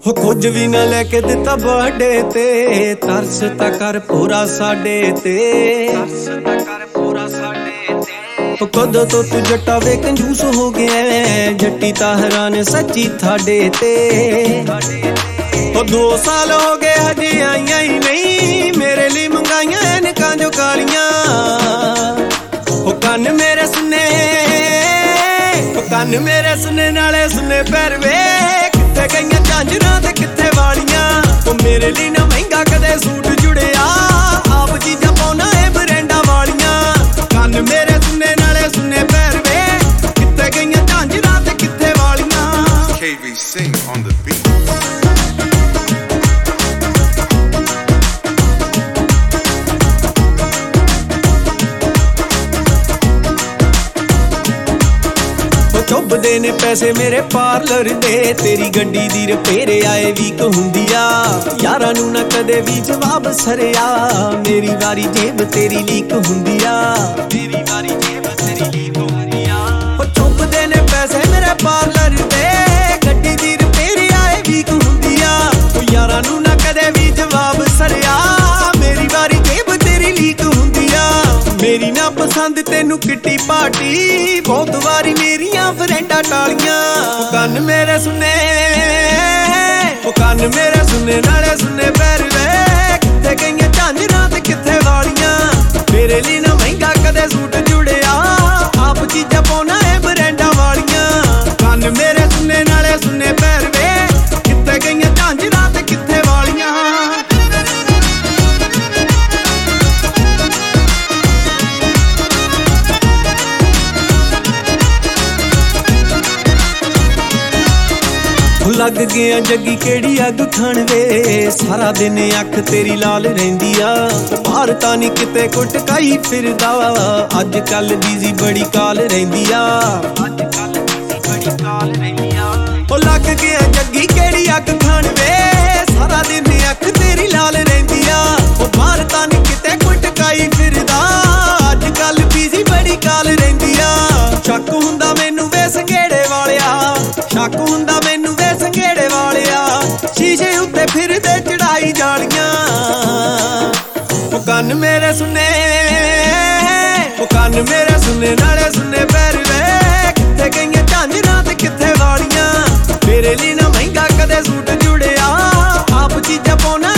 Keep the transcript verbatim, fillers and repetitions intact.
हो कुछ भी ना लेके दिता बर्थडे ते, तरस ता कर पूरा साडे ते, तरस ता कर पूरा साडे ते। कदों तो तू जट्टा वे कंजूस हो गया, जट्टी ता हैरान सच्ची थाडे ते। ओ दो साल हो गए हजे आईया ही नहीं, मेरे लिए मंगाइया ऐनकां जो कालियां। ओ कन्न मेरे सुने, ओ कन्न मेरे सुने नाले सुने पैर वे, कित्थे गईयां झांजरां ते कित्थे वालियां। ओ मेरे लिए ना महंगा कदे सूट जुड़िया, आप चीजां पाउना ए ब्रांडां वालियां। कन्न मेरे सुने नाले सुने पैर वे, कित्थे गईयां झांजरां ते कित्थे वालियां। K V C on the beat. चुभदे ने पैसे मेरे पार्लर दे, तेरी गड्डी दी रिपेयर आए वीक हुंदी आ। यारां नूं ना कदे भी जवाब सरिया, मेरी वारी जेब तेरी लीक हुंदी आ। मेरी वारी जेब तेरी लीक हुंदी आ। ओ चुभदे ने पैसे मेरे पार्लर दे, गड्डी दी रिपेयर आए वीक हुंदी आ। ओ यारां नूं ना कदे भी जवाब सरिया, मेरी वारी जेब तेरी लीक हुंदी आ। मेरी ना पसंद तेनू किट्टी पार्टी, बहुत वारी मेरियां फ्रेंडां टालियां। ओ कन्न मेरे सुने, ओ कन्न मेरे सुने नाले सुने पैर वे, कित्थे गईयां झांजरां ते कित्थे वालियां। मेरे लिए ना महंगा कदे सूट जुड़िया, आप चीजां पाउना ए ब्रांडां वालियां। कन्न मेरे सुने नाले सुने पैर वे, कित्थे गईयां झांजरां ते कित्थे वालियां। लग गया जगी केड़ी अग खाण वे, सारा दिन अख तेरी लाल रहिंदी आ। बाहर तां नी किते कुटकाई फिरदा, अज कल बिजी बड़ी काल रहिंदी आ। अज कल बिजी बड़ी काल रहिंदी आ। ओ लग गया जगी केड़ी अग खाण वे, सारा दिन अख तेरी लाल रहिंदी आ। ओ बाहर तां नी किते कुटकाई फिरदा, अज कल बिजी बड़ी काल रहिंदी आ। शक हुंदा मैनू वे संघेड़े वालिया, शक हुंदा मैनू वे संघेड़े वालिया, शीशे उत्ते फिरदे चढ़ाई जालियां। ओ कन्न मेरे सुने, ओ कन्न मेरे सुने नाले सुने पैर वे, कित्थे गईयां झांजरां ते कित्थे वालियां। मेरे लिए ना महंगा कदे सूट जुड़िया, आप चीजां पाउना